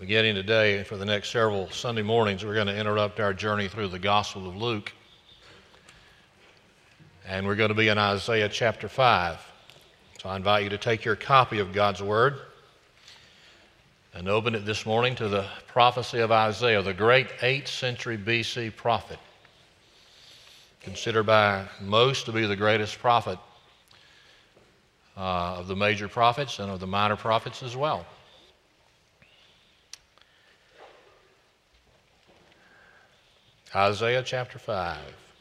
Beginning today, for the next several Sunday mornings, we're going to interrupt our journey through the Gospel of Luke. And we're going to be in Isaiah chapter 5. So I invite you to take your copy of God's Word and open it this morning to the prophecy of Isaiah, the great 8th century BC prophet, considered by most to be the greatest prophet of the major prophets and of the minor prophets as well. Isaiah chapter 5.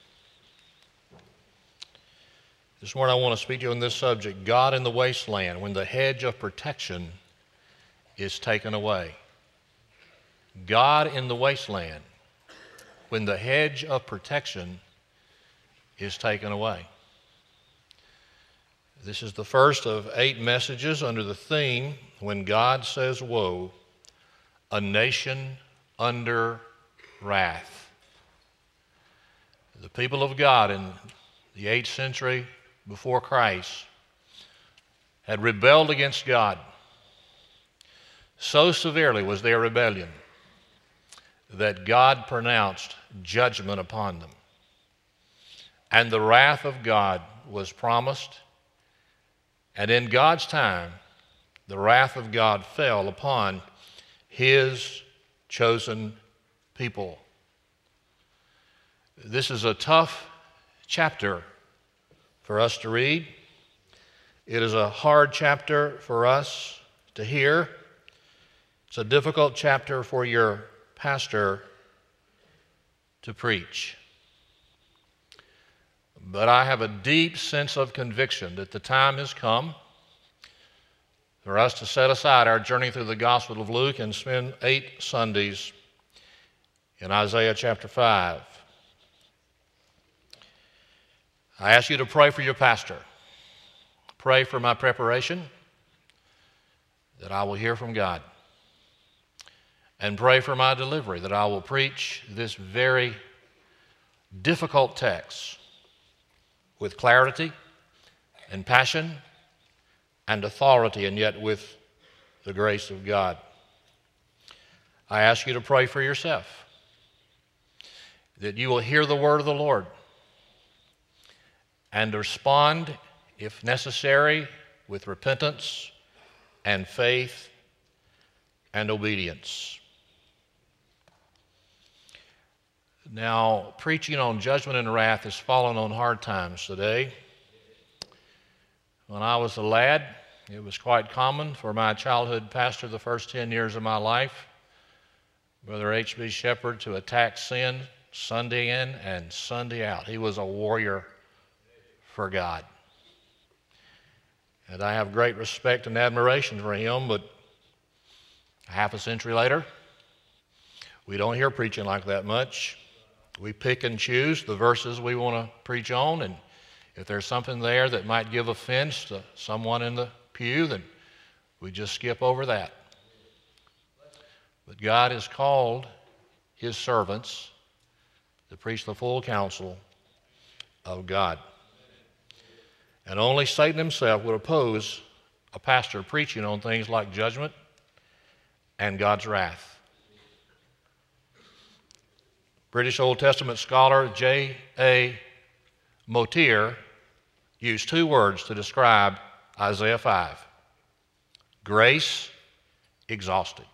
This morning I want to speak to you on this subject, God in the wasteland, when the hedge of protection is taken away. God in the wasteland, when the hedge of protection is taken away. This is the first of 8 messages under the theme, When God Says Woe, a Nation Under Wrath. The people of God in the 8th century before Christ had rebelled against God. So severely was their rebellion that God pronounced judgment upon them. And the wrath of God was promised, and in God's time, the wrath of God fell upon His chosen people. This is a tough chapter for us to read. It is a hard chapter for us to hear. It's a difficult chapter for your pastor to preach. But I have a deep sense of conviction that the time has come for us to set aside our journey through the Gospel of Luke and spend 8 Sundays in Isaiah chapter 5. I ask you to pray for your pastor. Pray for my preparation, that I will hear from God. And pray for my delivery, that I will preach this very difficult text with clarity and passion and authority, and yet with the grace of God. I ask you to pray for yourself, that you will hear the word of the Lord and respond, if necessary, with repentance and faith and obedience. Now, preaching on judgment and wrath has fallen on hard times today. When I was a lad, it was quite common for my childhood pastor the first 10 years of my life, Brother H.B. Shepherd, to attack sin Sunday in and Sunday out. He was a warrior for God. And I have great respect and admiration for him, but half a century later, we don't hear preaching like that much. We pick and choose the verses we want to preach on, and if there's something there that might give offense to someone in the pew, then we just skip over that. But God has called His servants to preach the full counsel of God. And only Satan himself would oppose a pastor preaching on things like judgment and God's wrath. British Old Testament scholar J.A. Motier used 2 words to describe Isaiah 5. Grace exhausted.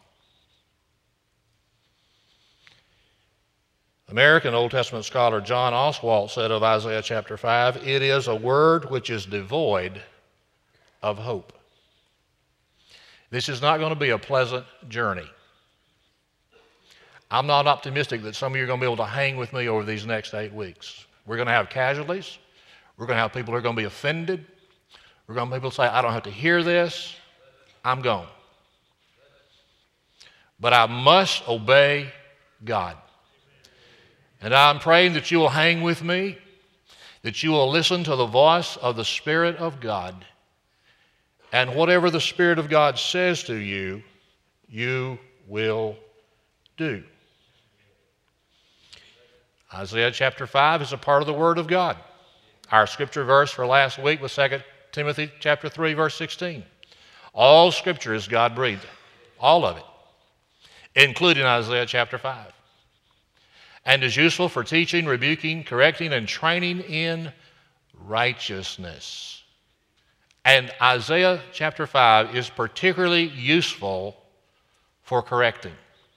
American Old Testament scholar John Oswalt said of Isaiah chapter 5, it is a word which is devoid of hope. This is not going to be a pleasant journey. I'm not optimistic that some of you are going to be able to hang with me over these next 8 weeks. We're going to have casualties. We're going to have people who are going to be offended. We're going to have people say, I don't have to hear this. I'm gone. But I must obey God. And I'm praying that you will hang with me, that you will listen to the voice of the Spirit of God, and whatever the Spirit of God says to you, you will do. Isaiah chapter 5 is a part of the Word of God. Our scripture verse for last week was 2 Timothy chapter 3, verse 16. All Scripture is God-breathed, all of it. including Isaiah chapter 5, and is useful for teaching, rebuking, correcting, and training in righteousness. And Isaiah chapter 5 is particularly useful for correcting.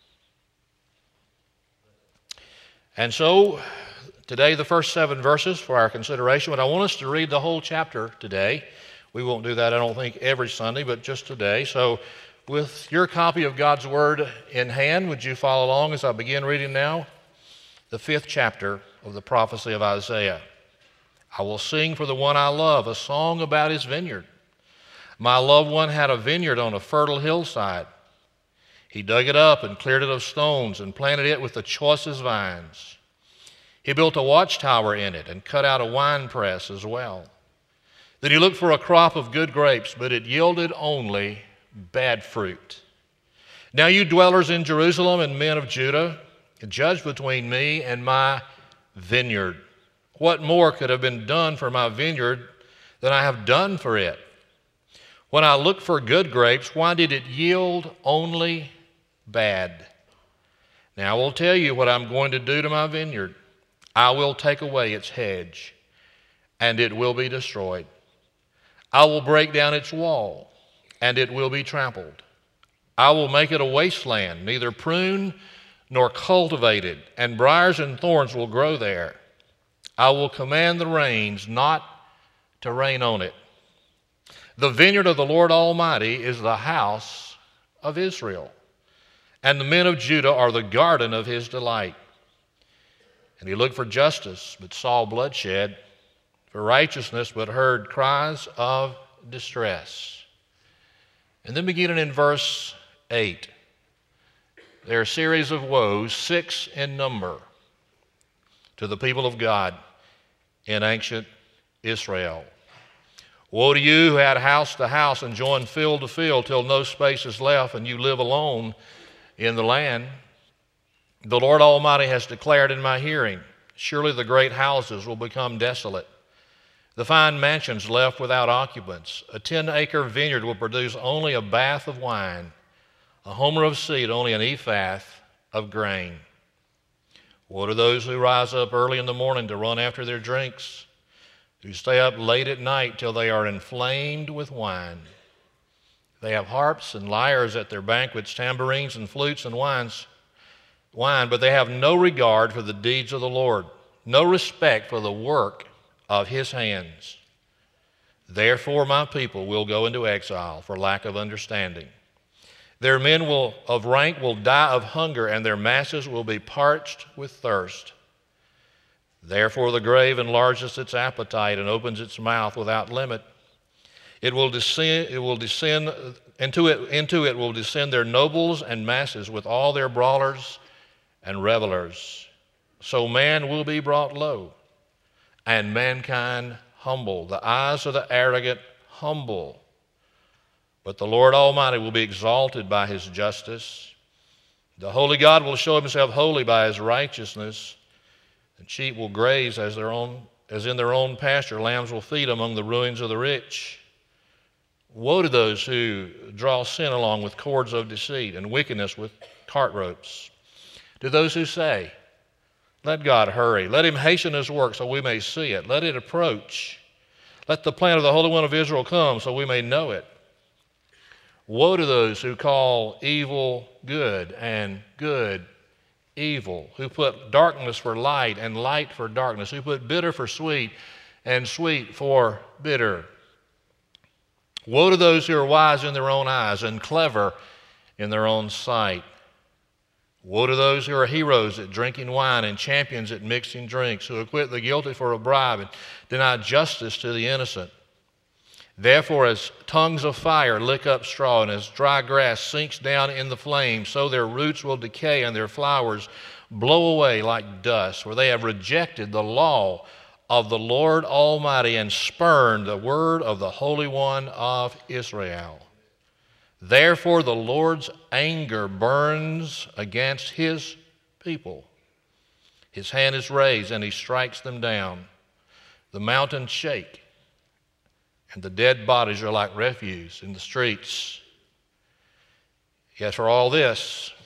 And so, today, the first 7 verses for our consideration, but I want us to read the whole chapter today. We won't do that, I don't think, every Sunday, but just today. So, with your copy of God's Word in hand, would you follow along as I begin reading now? The 5th chapter of the prophecy of Isaiah. I will sing for the one I love a song about his vineyard. My loved one had a vineyard on a fertile hillside. He dug it up and cleared it of stones and planted it with the choicest vines. He built a watchtower in it and cut out a winepress as well. Then he looked for a crop of good grapes, but it yielded only bad fruit. Now you dwellers in Jerusalem and men of Judah, judge between me and my vineyard. What more could have been done for my vineyard than I have done for it? When I looked for good grapes, why did it yield only bad? Now I will tell you what I'm going to do to my vineyard. I will take away its hedge, and it will be destroyed. I will break down its wall, and it will be trampled. I will make it a wasteland, neither pruned nor cultivated, and briars and thorns will grow there. I will command the rains not to rain on it. The vineyard of the Lord Almighty is the house of Israel, and the men of Judah are the garden of his delight. And he looked for justice, but saw bloodshed, for righteousness, but heard cries of distress. And then beginning in verse 8, there are a series of woes, 6 in number, to the people of God in ancient Israel. Woe to you who had house to house and joined field to field till no space is left and you live alone in the land. The Lord Almighty has declared in my hearing, surely the great houses will become desolate. The fine mansions left without occupants. A 10-acre vineyard will produce only a bath of wine, a homer of seed, only an ephah of grain. Woe to those who rise up early in the morning to run after their drinks, who stay up late at night till they are inflamed with wine. They have harps and lyres at their banquets, tambourines and flutes and wine, but they have no regard for the deeds of the Lord, no respect for the work of his hands. Therefore my people will go into exile for lack of understanding. Their men of rank will die of hunger, and their masses will be parched with thirst. Therefore the grave enlarges its appetite and opens its mouth without limit. Into it will descend their nobles and masses with all their brawlers and revelers. So man will be brought low, and mankind humble. The eyes of the arrogant humble. But the Lord Almighty will be exalted by his justice. The holy God will show himself holy by his righteousness. And sheep will graze as in their own pasture. Lambs will feed among the ruins of the rich. Woe to those who draw sin along with cords of deceit and wickedness with cart ropes. To those who say, let God hurry. Let him hasten his work so we may see it. Let it approach. Let the plan of the Holy One of Israel come so we may know it. Woe to those who call evil good and good evil, who put darkness for light and light for darkness, who put bitter for sweet and sweet for bitter. Woe to those who are wise in their own eyes and clever in their own sight. Woe to those who are heroes at drinking wine and champions at mixing drinks, who acquit the guilty for a bribe and deny justice to the innocent. Therefore, as tongues of fire lick up straw, and as dry grass sinks down in the flame, so their roots will decay and their flowers blow away like dust, for they have rejected the law of the Lord Almighty and spurned the word of the Holy One of Israel. Therefore, the Lord's anger burns against his people. His hand is raised, and he strikes them down. The mountains shake, and the dead bodies are like refuse in the streets. Yet for all this,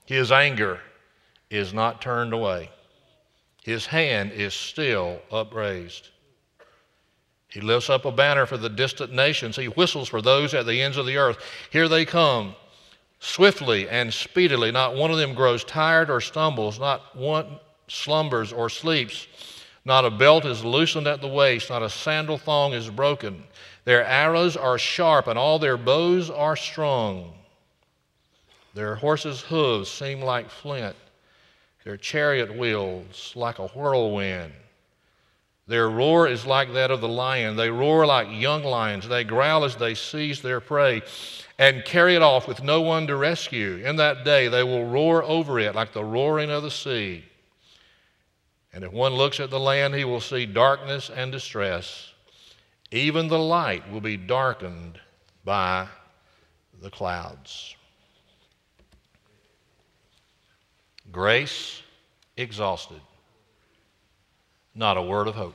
His anger is not turned away. His hand is still upraised. He lifts up a banner for the distant nations. He whistles for those at the ends of the earth. Here they come, swiftly and speedily. Not one of them grows tired or stumbles. Not one slumbers or sleeps. Not a belt is loosened at the waist. Not a sandal thong is broken. Their arrows are sharp and all their bows are strung. Their horses' hooves seem like flint. Their chariot wheels like a whirlwind. Their roar is like that of the lion. They roar like young lions. They growl as they seize their prey and carry it off with no one to rescue. In that day they will roar over it like the roaring of the sea. And if one looks at the land, he will see darkness and distress. Even the light will be darkened by the clouds. Grace exhausted. Not a word of hope.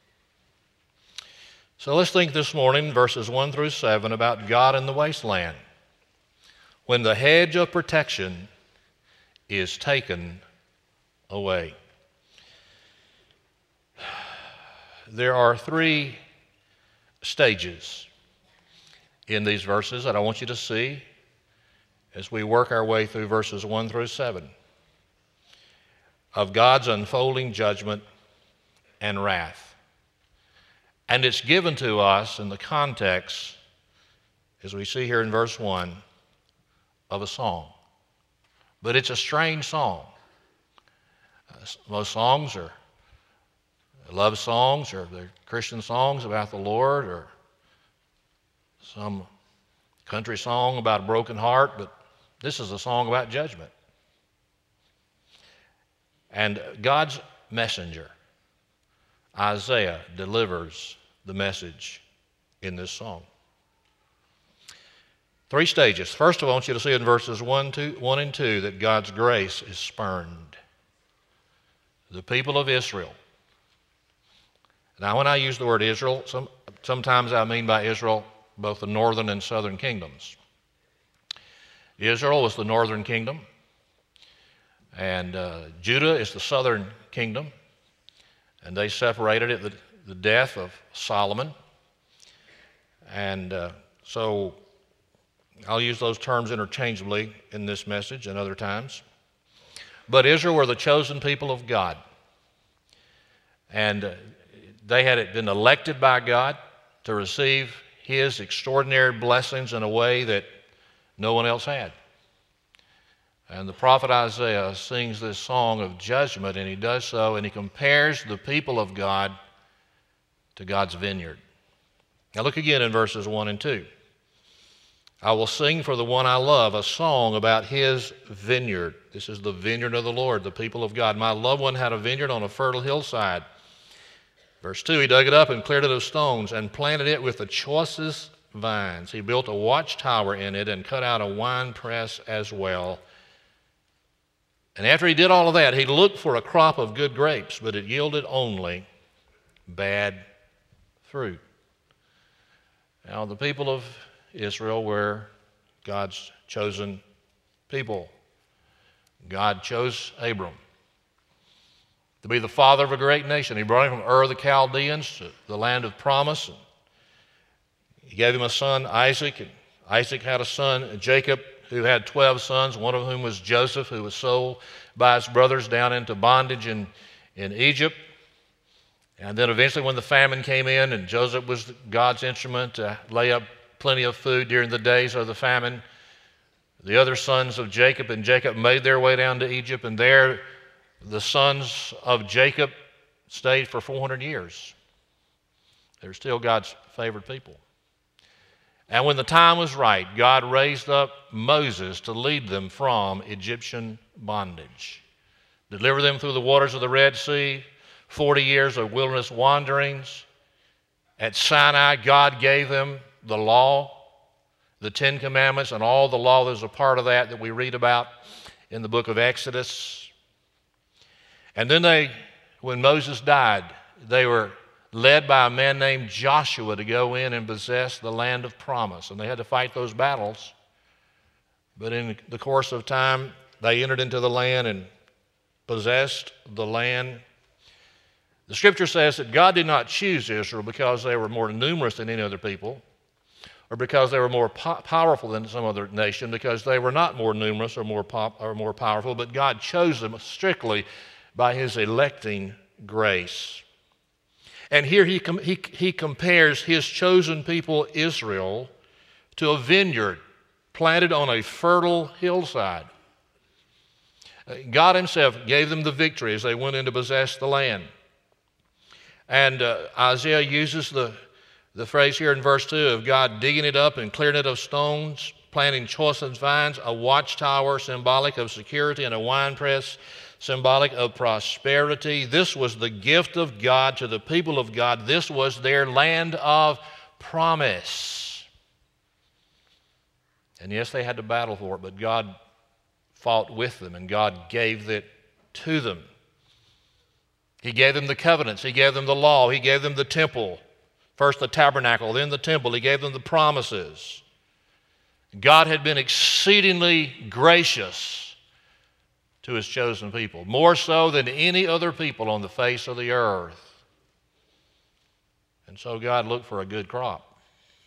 So let's think this morning, verses 1 through 7, about God in the wasteland. When the hedge of protection is taken away. There are three stages in these verses that I want you to see as we work our way through verses 1 through 7 of God's unfolding judgment and wrath. And it's given to us in the context, as we see here in verse 1, of a song. But it's a strange song. Most songs are love songs, or they're Christian songs about the Lord, or some country song about a broken heart, but this is a song about judgment. And God's messenger, Isaiah, delivers the message in this song. Three stages. First of all, I want you to see in verses 1 and 2 that God's grace is spurned. The people of Israel. Now, when I use the word Israel, sometimes I mean by Israel both the northern and southern kingdoms. Israel was the northern kingdom, and Judah is the southern kingdom, and they separated at the death of Solomon. And so I'll use those terms interchangeably in this message and other times. But Israel were the chosen people of God, and they had been elected by God to receive His extraordinary blessings in a way that no one else had. And the prophet Isaiah sings this song of judgment, and he does so, and he compares the people of God to God's vineyard. Now look again in verses 1 and 2. I will sing for the one I love a song about his vineyard. This is the vineyard of the Lord, the people of God. My loved one had a vineyard on a fertile hillside. Verse 2, he dug it up and cleared it of stones and planted it with the choicest vines. He built a watchtower in it and cut out a wine press as well. And after he did all of that, he looked for a crop of good grapes, but it yielded only bad fruit. Now, the people of Israel were God's chosen people. God chose Abram to be the father of a great nation. He brought him from Ur of the Chaldeans to the land of promise. And he gave him a son, Isaac, and Isaac had a son, Jacob, who had 12 sons, one of whom was Joseph, who was sold by his brothers down into bondage in Egypt. And then eventually when the famine came in, and Joseph was God's instrument to lay up plenty of food during the days of the famine, the other sons of Jacob and Jacob made their way down to Egypt, and there the sons of Jacob stayed for 400 years. They were still God's favored people. And when the time was right, God raised up Moses to lead them from Egyptian bondage, deliver them through the waters of the Red Sea, 40 years of wilderness wanderings. At Sinai, God gave them the law, the Ten Commandments, and all the law that was a part of that we read about in the book of Exodus. And then when Moses died, they were led by a man named Joshua to go in and possess the land of promise. And they had to fight those battles. But in the course of time, they entered into the land and possessed the land. The scripture says that God did not choose Israel because they were more numerous than any other people, or because they were more powerful than some other nation, because they were not more numerous or more powerful, but God chose them strictly by his electing grace. And here he compares his chosen people, Israel, to a vineyard planted on a fertile hillside. God himself gave them the victory as they went in to possess the land. And Isaiah uses the phrase here in verse 2 of God digging it up and clearing it of stones, planting choicest vines, a watchtower symbolic of security, and a winepress symbolic of prosperity. This was the gift of God to the people of God. This was their land of promise. And yes, they had to battle for it, but God fought with them, and God gave it to them. He gave them the covenants. He gave them the law. He gave them the temple. First the tabernacle, then the temple. He gave them the promises. God had been exceedingly gracious to his chosen people, more so than any other people on the face of the earth. And so God looked for a good crop.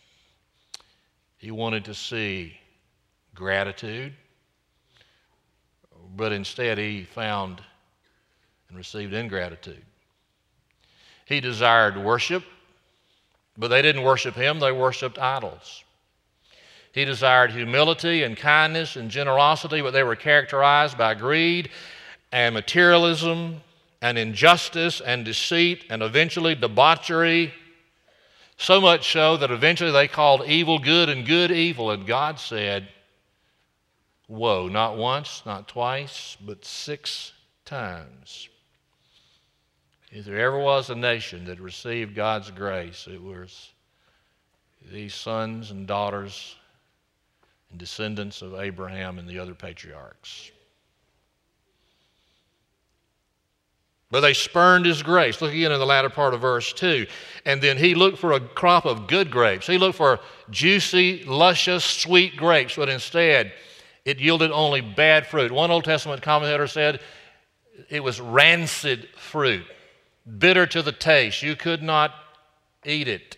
He wanted to see gratitude, but instead he found and received ingratitude. He desired worship, but they didn't worship him, they worshiped idols. He desired humility and kindness and generosity, but they were characterized by greed and materialism and injustice and deceit and eventually debauchery. So much so that eventually they called evil good and good evil. And God said, woe, not once, not twice, but 6 times. If there ever was a nation that received God's grace, it was these sons and daughters and descendants of Abraham and the other patriarchs. But they spurned his grace. Look again in the latter part of verse 2. And then he looked for a crop of good grapes. He looked for juicy, luscious, sweet grapes, but instead it yielded only bad fruit. One Old Testament commentator said it was rancid fruit, bitter to the taste. You could not eat it.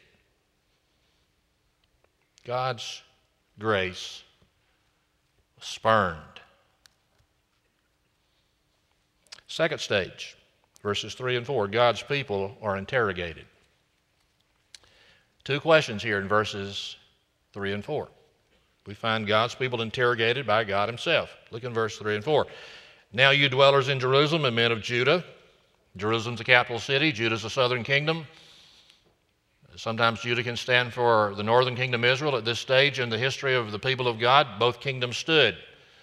God's grace was spurned. Second stage, verses 3 and 4, God's people are interrogated. 2 questions here in verses 3 and 4. We find God's people interrogated by God himself. Look in verse 3 and 4. Now you dwellers in Jerusalem and men of Judah. Jerusalem's the capital city. Judah's the southern kingdom. Sometimes Judah can stand for the northern kingdom, Israel. At this stage in the history of the people of God, both kingdoms stood.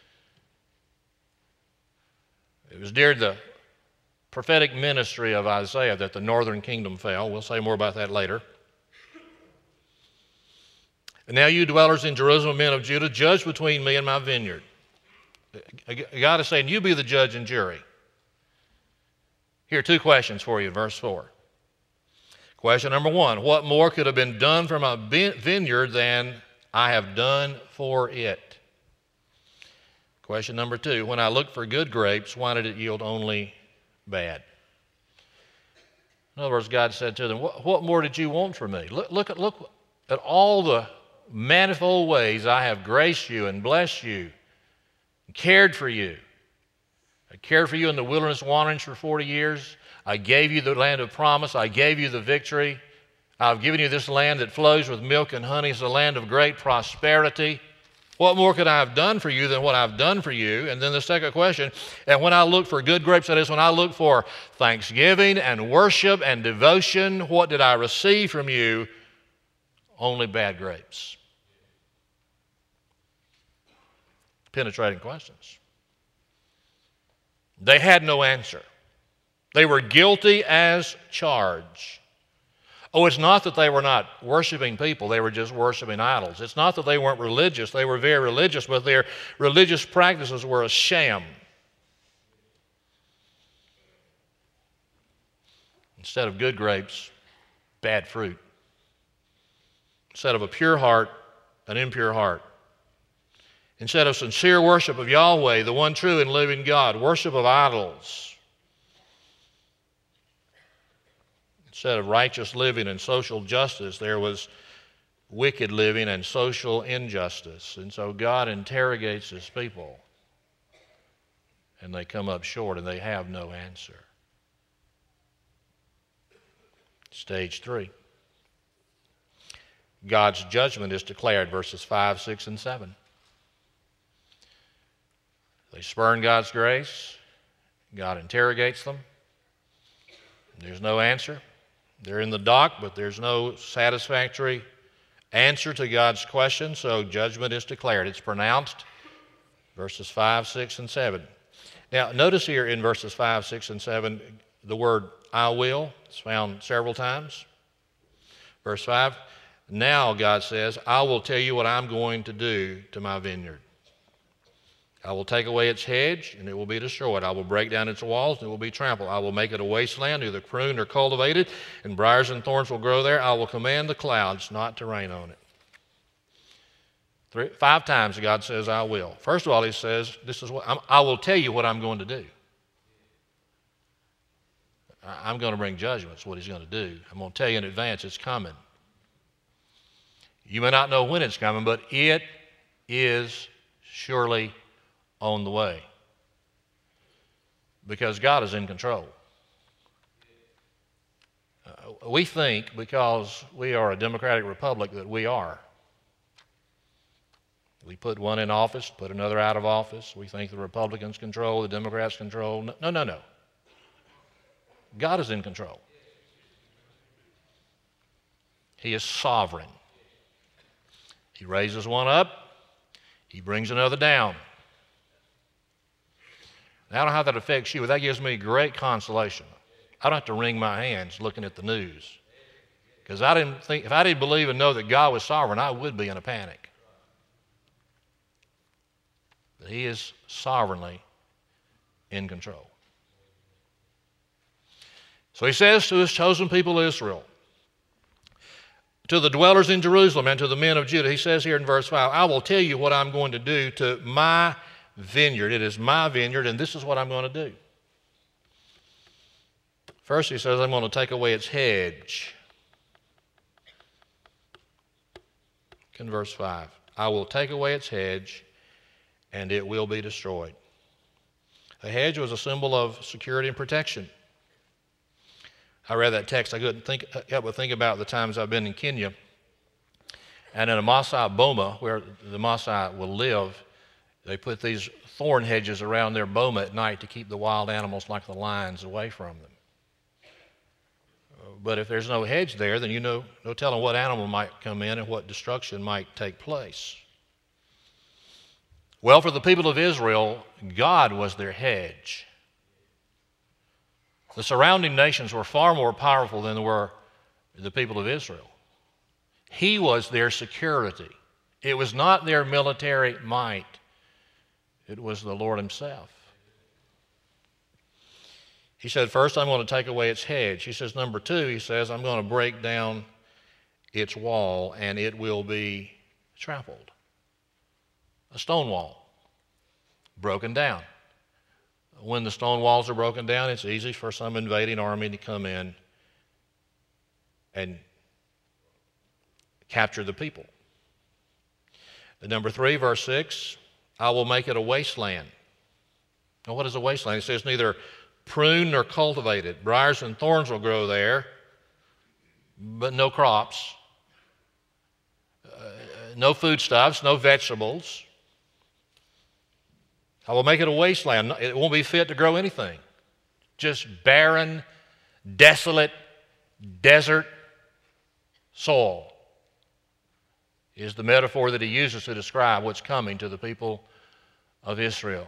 It was during the prophetic ministry of Isaiah that the northern kingdom fell. We'll say more about that later. And now you dwellers in Jerusalem, men of Judah, judge between me and my vineyard. God is saying, you be the judge and jury. Here are 2 questions for you in verse 4. Question number 1, what more could have been done for my vineyard than I have done for it? Question number 2, when I looked for good grapes, why did it yield only bad? In other words, God said to them, what more did you want from me? Look at all the manifold ways I have graced you and blessed you and cared for you. I cared for you in the wilderness wanderings for 40 years. I gave you the land of promise. I gave you the victory. I've given you this land that flows with milk and honey. It's a land of great prosperity. What more could I have done for you than what I've done for you? And then the second question, and when I look for good grapes, that is, when I look for thanksgiving and worship and devotion, what did I receive from you? Only bad grapes. Penetrating questions. They had no answer. They were guilty as charged. Oh, it's not that they were not worshiping people, they were just worshiping idols. It's not that they weren't religious, they were very religious, but their religious practices were a sham. Instead of good grapes, bad fruit. Instead of a pure heart, an impure heart. Instead of sincere worship of Yahweh, the one true and living God, worship of idols. Instead of righteous living and social justice, there was wicked living and social injustice. And so God interrogates his people, and they come up short, and they have no answer. Stage 3. God's judgment is declared, verses 5, 6, and 7. They spurn God's grace. God interrogates them. There's no answer. They're in the dock, but there's no satisfactory answer to God's question, so judgment is declared. It's pronounced, verses 5, 6, and 7. Now, notice here in verses 5, 6, and 7, the word I will. It's found several times. Verse 5, now God says, I will tell you what I'm going to do to my vineyard. I will take away its hedge, and it will be destroyed. I will break down its walls, and it will be trampled. I will make it a wasteland, neither pruned nor cultivated, and briars and thorns will grow there. I will command the clouds not to rain on it. 5 times God says, I will. First of all, he says, I will tell you what I'm going to do. I'm going to bring judgment. That's what he's going to do. I'm going to tell you in advance it's coming. You may not know when it's coming, but it is surely on the way, because God is in control. We think because we are a democratic republic that we are. We put one in office, put another out of office. We think the Republicans control, the Democrats control. No. God is in control. He is sovereign. He raises one up, he brings another down. Now, I don't know how that affects you, but that gives me great consolation. I don't have to wring my hands looking at the news. Because if I didn't believe and know that God was sovereign, I would be in a panic. But he is sovereignly in control. So he says to his chosen people Israel, to the dwellers in Jerusalem and to the men of Judah, he says here in verse 5, I will tell you what I'm going to do to my vineyard. It is my vineyard, and this is what I'm going to do. First, he says, I'm going to take away its hedge. In verse 5, I will take away its hedge, and it will be destroyed. A hedge was a symbol of security and protection. I read that text. I couldn't help but think about the times I've been in Kenya. And in a Maasai boma, where the Maasai will live, they put these thorn hedges around their boma at night to keep the wild animals like the lions away from them. But if there's no hedge there, then no telling what animal might come in and what destruction might take place. Well, for the people of Israel, God was their hedge. The surrounding nations were far more powerful than were the people of Israel. He was their security. It was not their military might. It was the Lord himself. He said, first, I'm going to take away its hedge. He says, number 2, he says, I'm going to break down its wall, and it will be trampled. A stone wall, broken down. When the stone walls are broken down, it's easy for some invading army to come in and capture the people. Number 3, verse 6, I will make it a wasteland. Now, what is a wasteland? It says neither pruned nor cultivated. Briars and thorns will grow there, but no crops, no foodstuffs, no vegetables. I will make it a wasteland. It won't be fit to grow anything. Just barren, desolate, desert soil is the metaphor that he uses to describe what's coming to the people of Israel.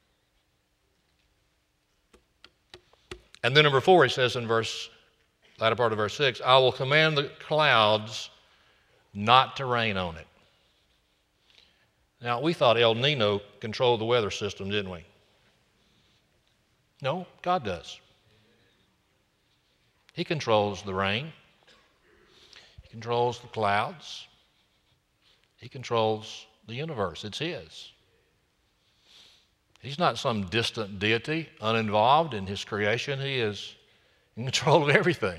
And then number 4, he says in latter part of verse 6, I will command the clouds not to rain on it. Now, we thought El Nino controlled the weather system, didn't we? No, God does. He controls the rain. He controls the clouds. He controls the universe. It's his. He's not some distant deity, uninvolved in his creation. He is in control of everything.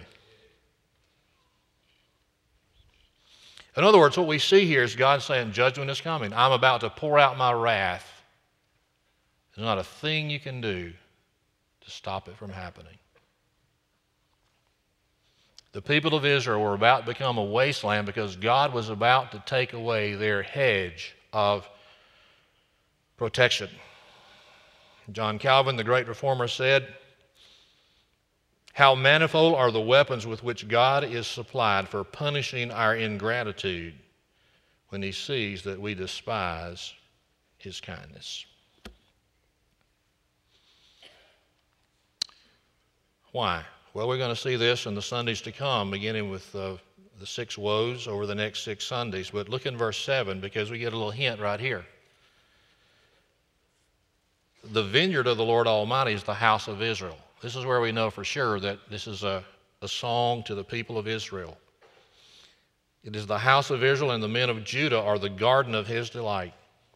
In other words, what we see here is God saying, judgment is coming. I'm about to pour out my wrath. There's not a thing you can do to stop it from happening. The people of Israel were about to become a wasteland because God was about to take away their hedge of protection. John Calvin, the great reformer, said, "How manifold are the weapons with which God is supplied for punishing our ingratitude when he sees that we despise his kindness." Why? Well, we're going to see this in the Sundays to come, beginning with the 6 woes over the next 6 Sundays. But look in verse 7 because we get a little hint right here. The vineyard of the Lord Almighty is the house of Israel. This is where we know for sure that this is a song to the people of Israel. It is the house of Israel, and the men of Judah are the garden of his delight.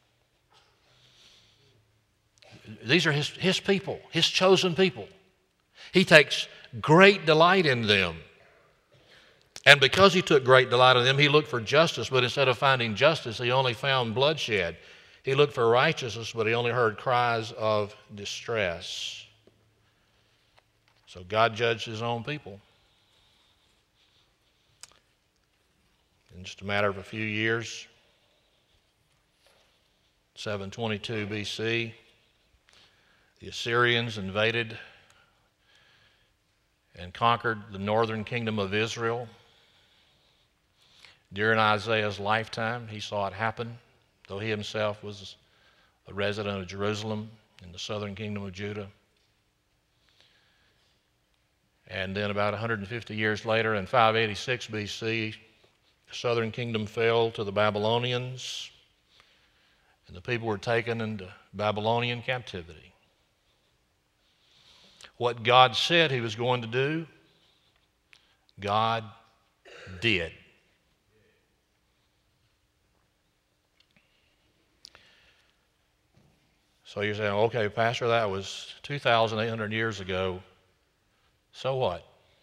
These are his people, his chosen people. He takes great delight in them. And because he took great delight in them, he looked for justice, but instead of finding justice, he only found bloodshed. He looked for righteousness, but he only heard cries of distress. So God judged his own people. In just a matter of a few years, 722 BC, the Assyrians invaded and conquered the northern kingdom of Israel. During Isaiah's lifetime, he saw it happen, though he himself was a resident of Jerusalem in the southern kingdom of Judah. And then about 150 years later, in 586 BC, the southern kingdom fell to the Babylonians, and the people were taken into Babylonian captivity. What God said he was going to do, God did. So you're saying, okay, Pastor, that was 2,800 years ago. So what?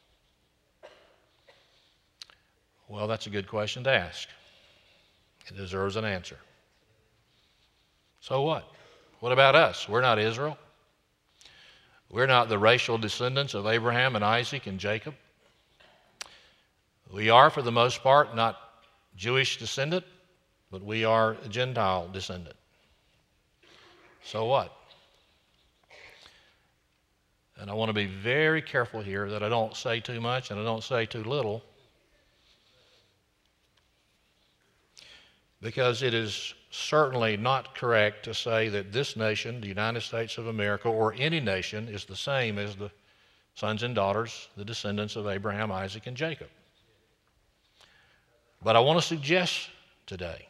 Well, that's a good question to ask. It deserves an answer. So what? What about us? We're not Israel. We're not the racial descendants of Abraham and Isaac and Jacob. We are, for the most part, not Jewish descendant, but we are a Gentile descendant. So what? And I want to be very careful here that I don't say too much and I don't say too little, because it is certainly not correct to say that this nation, the United States of America, or any nation is the same as the sons and daughters, the descendants of Abraham, Isaac, and Jacob. But I want to suggest today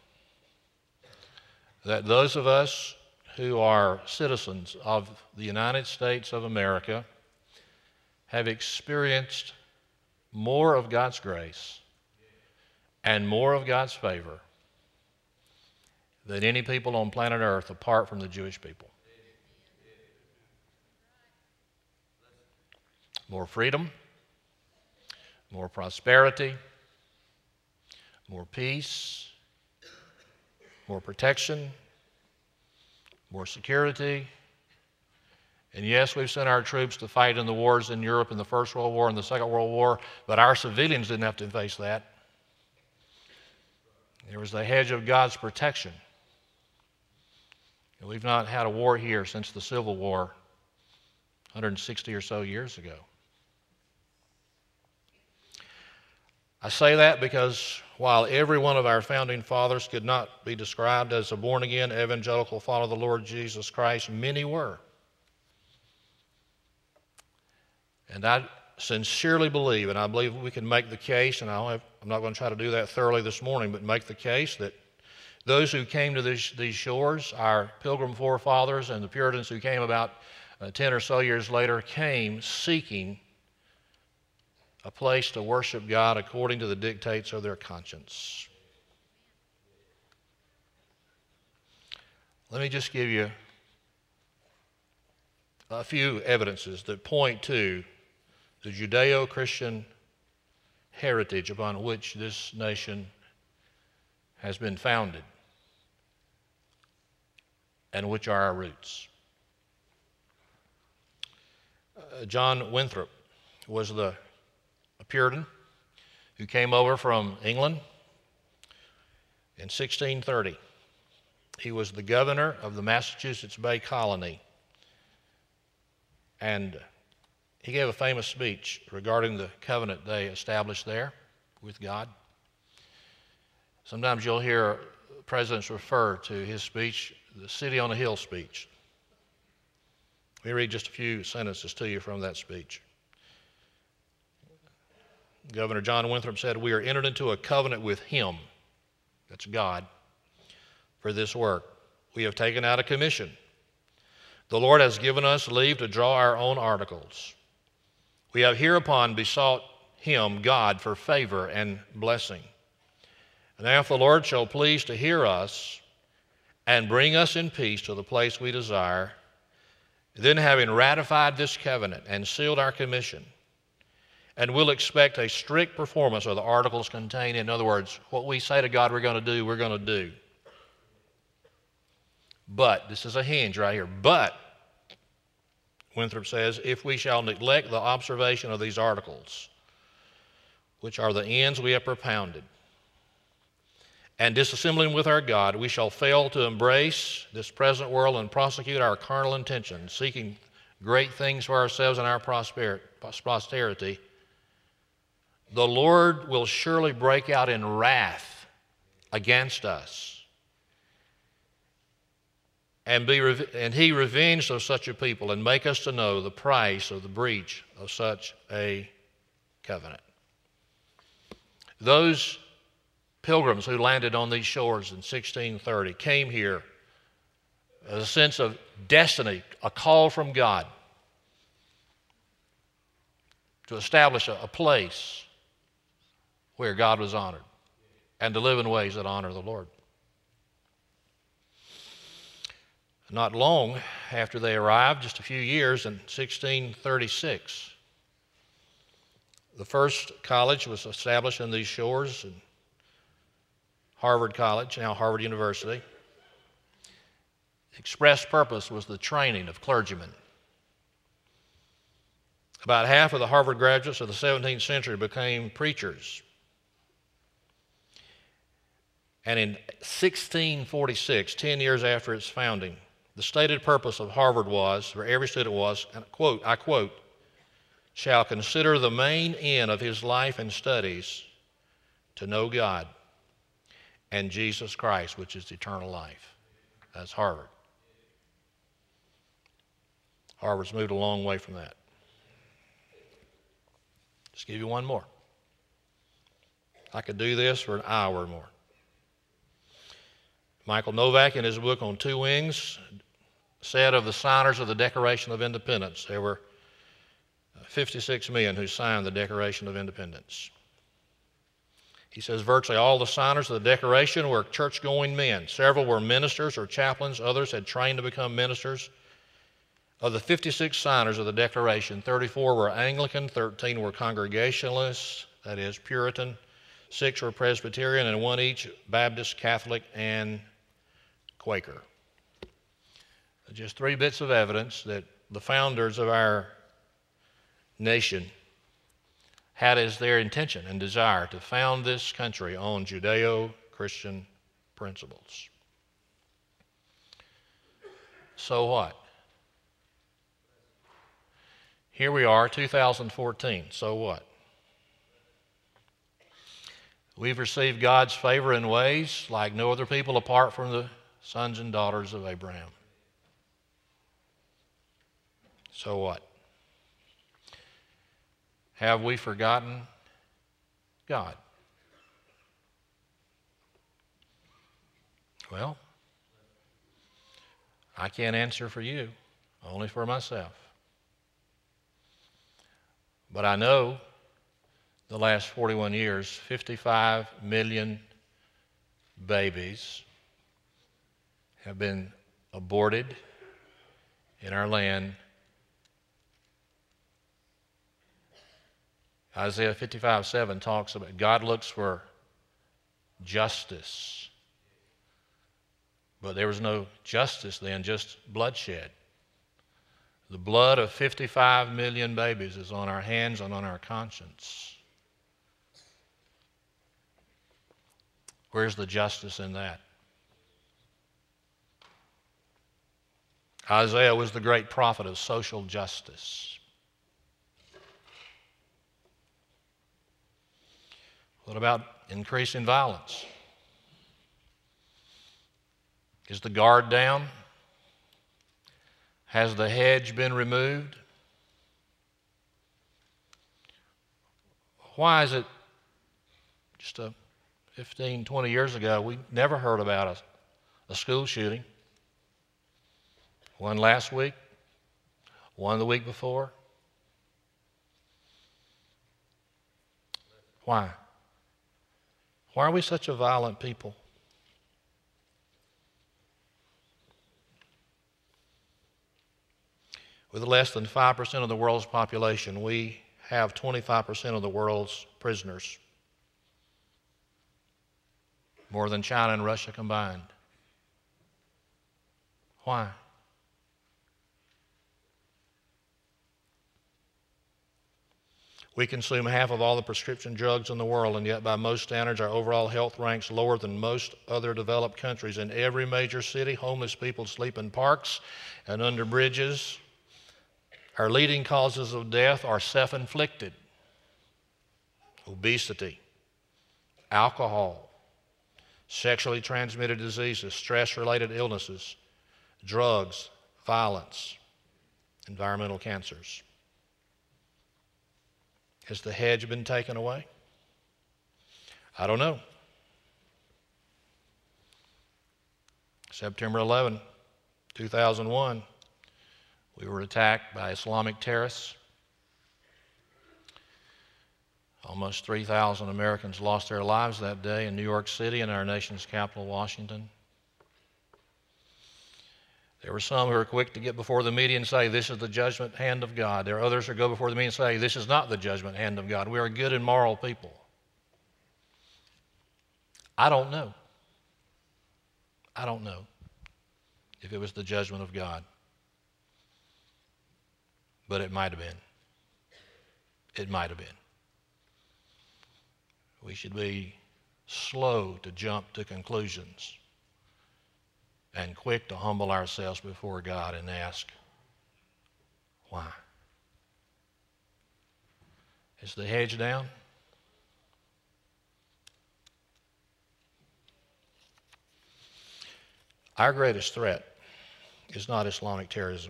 that those of us who are citizens of the United States of America have experienced more of God's grace and more of God's favor than any people on planet Earth apart from the Jewish people. More freedom, more prosperity, more peace, more protection, more security. And yes, we've sent our troops to fight in the wars in Europe in the First World War and the Second World War, but our civilians didn't have to face that. There was the hedge of God's protection. And we've not had a war here since the Civil War 160 or so years ago. I say that because while every one of our founding fathers could not be described as a born-again evangelical follower of the Lord Jesus Christ, many were. And I sincerely believe, and I believe we can make the case, and I'm not going to try to do that thoroughly this morning, but make the case that those who came to these shores, our Pilgrim forefathers and the Puritans who came about 10 or so years later, came seeking a place to worship God according to the dictates of their conscience. Let me just give you a few evidences that point to the Judeo-Christian heritage upon which this nation has been founded and which are our roots. John Winthrop was a Puritan who came over from England in 1630. He was the governor of the Massachusetts Bay Colony, and he gave a famous speech regarding the covenant they established there with God. Sometimes you'll hear presidents refer to his speech, the City on a Hill speech. Let me read just a few sentences to you from that speech. Governor John Winthrop said, "We are entered into a covenant with him," that's God, "for this work. We have taken out a commission. The Lord has given us leave to draw our own articles. We have hereupon besought him, God, for favor and blessing. Now if the Lord shall please to hear us and bring us in peace to the place we desire, then having ratified this covenant and sealed our commission, and we'll expect a strict performance of the articles contained. In other words, what we say to God we're going to do, we're going to do. But, this is a hinge right here, but, Winthrop says, if we shall neglect the observation of these articles, which are the ends we have propounded, and disassembling with our God, we shall fail to embrace this present world and prosecute our carnal intentions, seeking great things for ourselves and our posterity. The Lord will surely break out in wrath against us, and he revenged of such a people, and make us to know the price of the breach of such a covenant. Those pilgrims who landed on these shores in 1630 came here as a sense of destiny, a call from God to establish a place where God was honored and to live in ways that honor the Lord. Not long after they arrived, just a few years, in 1636, the first college was established in these shores, and Harvard College, now Harvard University. The express purpose was the training of clergymen. About half of the Harvard graduates of the 17th century became preachers. And in 1646, 10 years after its founding, the stated purpose of Harvard was, for every student was, and I quote, shall consider the main end of his life and studies to know God and Jesus Christ, which is eternal life. That's Harvard. Harvard's moved a long way from that. Just give you one more. I could do this for an hour or more. Michael Novak, in his book On Two Wings, said of the signers of the Declaration of Independence, there were 56 men who signed the Declaration of Independence. He says virtually all the signers of the Declaration were church-going men. Several were ministers or chaplains. Others had trained to become ministers. Of the 56 signers of the Declaration, 34 were Anglican, 13 were Congregationalists, that is, Puritan, 6 were Presbyterian, and 1 each Baptist, Catholic, and Quaker. Just 3 bits of evidence that the founders of our nation had as their intention and desire to found this country on Judeo-Christian principles. So what? Here we are, 2014. So what? We've received God's favor in ways like no other people apart from the sons and daughters of Abraham. So what? Have we forgotten God? Well, I can't answer for you, only for myself. But I know the last 41 years, 55 million babies have been aborted in our land Isaiah 55:7 talks about God looks for justice. But there was no justice then, just bloodshed. The blood of 55 million babies is on our hands and on our conscience. Where's the justice in that? Isaiah was the great prophet of social justice. What about increasing violence? Is the guard down? Has the hedge been removed? Why is it just 15, 20 years ago, we never heard about a school shooting? One last week, one the week before. Why? Why are we such a violent people? With less than 5% of the world's population, we have 25% of the world's prisoners, more than China and Russia combined. Why? We consume half of all the prescription drugs in the world, and yet by most standards, our overall health ranks lower than most other developed countries. In every major city, homeless people sleep in parks and under bridges. Our leading causes of death are self-inflicted: obesity, alcohol, sexually transmitted diseases, stress-related illnesses, drugs, violence, environmental cancers. Has the hedge been taken away? I don't know. September 11, 2001, we were attacked by Islamic terrorists. Almost 3,000 Americans lost their lives that day in New York City and our nation's capital, Washington. There were some who were quick to get before the media and say, this is the judgment hand of God. There are others who go before the media and say, this is not the judgment hand of God. We are good and moral people. I don't know. I don't know if it was the judgment of God. But it might have been. It might have been. We should be slow to jump to conclusions and quick to humble ourselves before God and ask, why? Is the hedge down? Our greatest threat is not Islamic terrorism.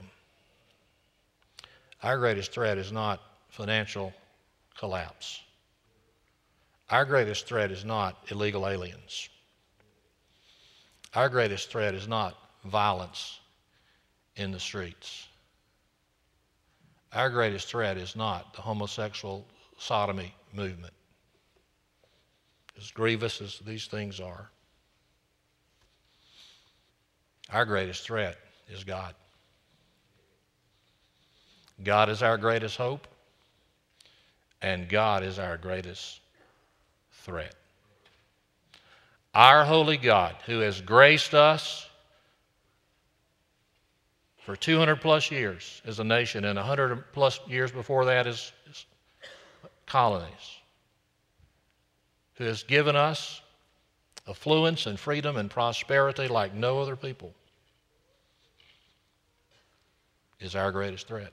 Our greatest threat is not financial collapse. Our greatest threat is not illegal aliens. Our greatest threat is not violence in the streets. Our greatest threat is not the homosexual sodomy movement, as grievous as these things are. Our greatest threat is God. God is our greatest hope, and God is our greatest threat. Our holy God, who has graced us for 200 plus years as a nation and 100 plus years before that as colonies, who has given us affluence and freedom and prosperity like no other people, is our greatest threat.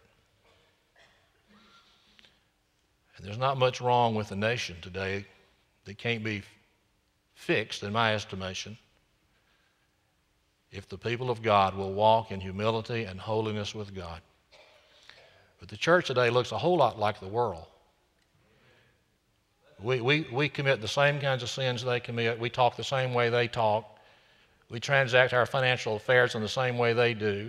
And there's not much wrong with the nation today that can't be fixed, in my estimation, if the people of God will walk in humility and holiness with God. But the church today looks a whole lot like the world. We commit the same kinds of sins they commit. We talk the same way they talk. We transact our financial affairs in the same way they do.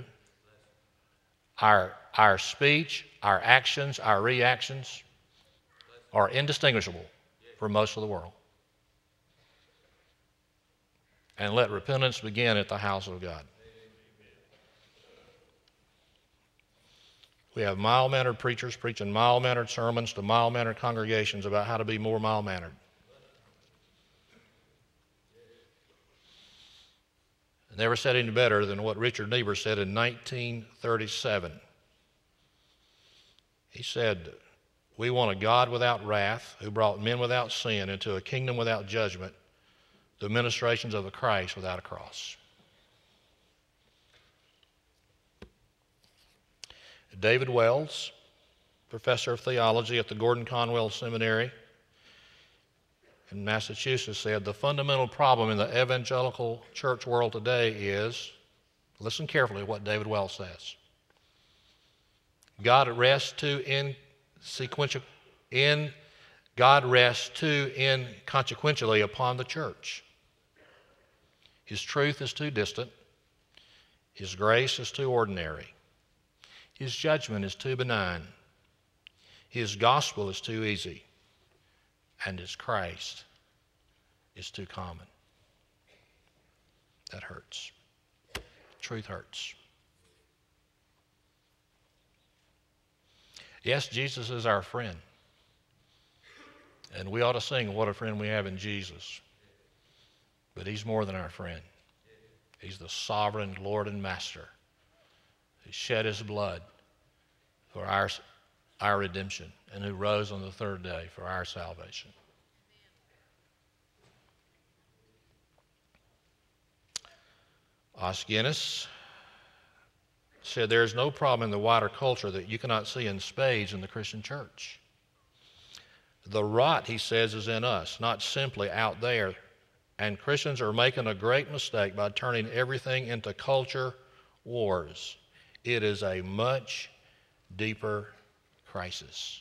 Our speech, our actions, our reactions are indistinguishable from most of the world. And let repentance begin at the house of God. We have mild-mannered preachers preaching mild-mannered sermons to mild-mannered congregations about how to be more mild-mannered. I never said any better than what Richard Niebuhr said in 1937. He said, "We want a God without wrath, who brought men without sin into a kingdom without judgment, the ministrations of a Christ without a cross." David Wells, professor of theology at the Gordon Conwell Seminary in Massachusetts, said, "The fundamental problem in the evangelical church world today is," listen carefully to what David Wells says, God rests too inconsequentially upon the church. His truth is too distant. His grace is too ordinary. His judgment is too benign. His gospel is too easy. And his Christ is too common. That hurts. Truth hurts. Yes, Jesus is our friend. And we ought to sing, "What a friend we have in Jesus." But he's more than our friend. He's the sovereign Lord and Master who shed his blood for our redemption and who rose on the third day for our salvation. Os Guinness said, "There is no problem in the wider culture that you cannot see in spades in the Christian church. The rot," he says, "is in us, not simply out there. And Christians are making a great mistake by turning everything into culture wars. It is a much deeper crisis."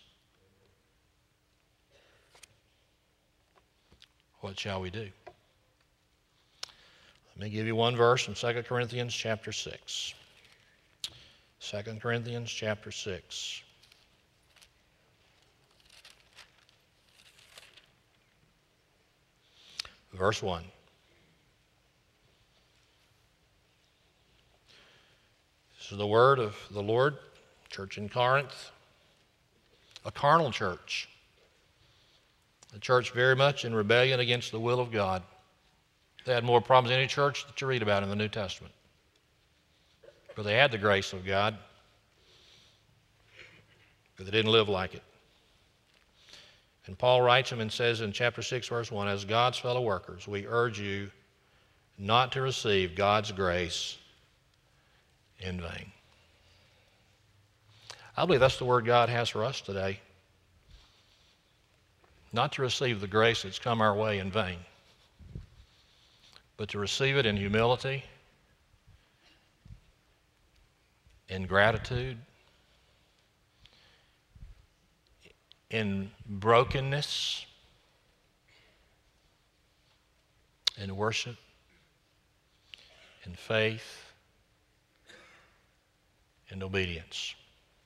What shall we do? Let me give you one verse from 2 Corinthians chapter 6. 2 Corinthians chapter 6. Verse 1. This is the word of the Lord. Church in Corinth, a carnal church, a church very much in rebellion against the will of God. They had more problems than any church that you read about in the New Testament. But they had the grace of God, but they didn't live like it. And Paul writes them and says in chapter 6, verse 1, "As God's fellow workers, we urge you not to receive God's grace in vain." I believe that's the word God has for us today. Not to receive the grace that's come our way in vain, but to receive it in humility, in gratitude, in brokenness, in worship, in faith, in obedience.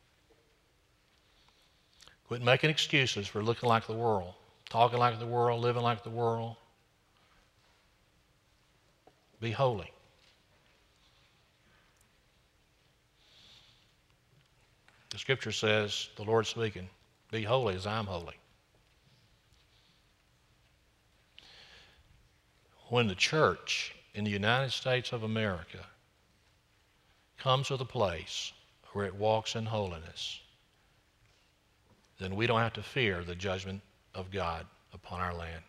Quit making excuses for looking like the world, talking like the world, living like the world. Be holy. The scripture says, the Lord speaking, "Be holy as I'm holy." When the church in the United States of America comes to the place where it walks in holiness, then we don't have to fear the judgment of God upon our land.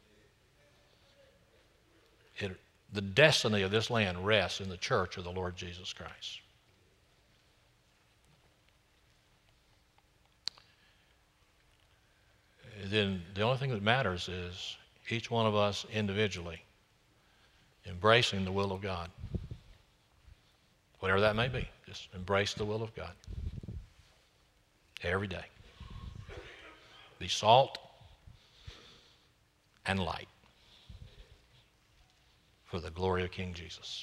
The destiny of this land rests in the church of the Lord Jesus Christ. Then the only thing that matters is each one of us individually embracing the will of God. Whatever that may be, just embrace the will of God every day. Be salt and light for the glory of King Jesus.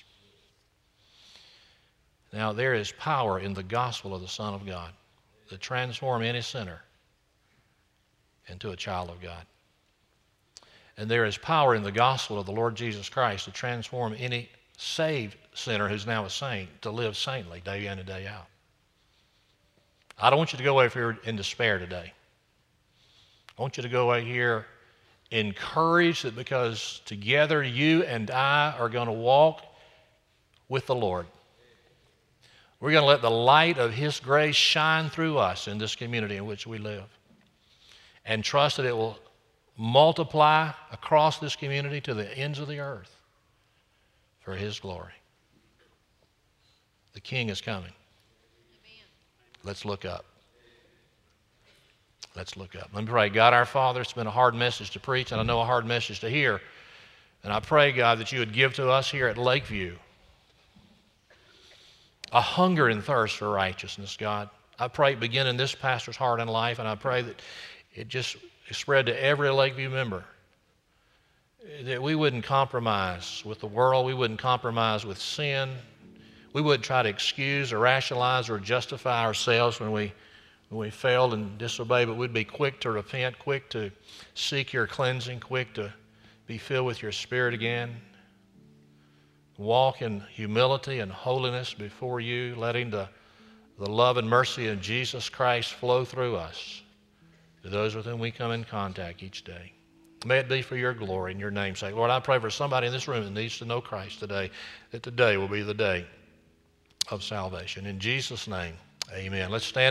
Now, there is power in the gospel of the Son of God to transform any sinner into a child of God. And there is power in the gospel of the Lord Jesus Christ to transform any saved sinner who's now a saint to live saintly day in and day out. I don't want you to go away here in despair today. I want you to go away here encouraged that because together you and I are going to walk with the Lord. We're going to let the light of His grace shine through us in this community in which we live, and trust that it will multiply across this community to the ends of the earth for His glory. The King is coming. Amen. Let's look up. Let's look up. Let me pray. God our Father, it's been a hard message to preach, and I know a hard message to hear. And I pray, God, that you would give to us here at Lakeview a hunger and thirst for righteousness, God. I pray begin in this pastor's heart and life, and I pray that it just spread to every Lakeview member, that we wouldn't compromise with the world, we wouldn't compromise with sin, we wouldn't try to excuse or rationalize or justify ourselves when we failed and disobeyed, but we'd be quick to repent, quick to seek your cleansing, quick to be filled with your Spirit again. Walk in humility and holiness before you, letting the love and mercy of Jesus Christ flow through us to those with whom we come in contact each day. May it be for your glory and your name's sake. Lord, I pray for somebody in this room that needs to know Christ today, that today will be the day of salvation. In Jesus' name, amen. Let's stand.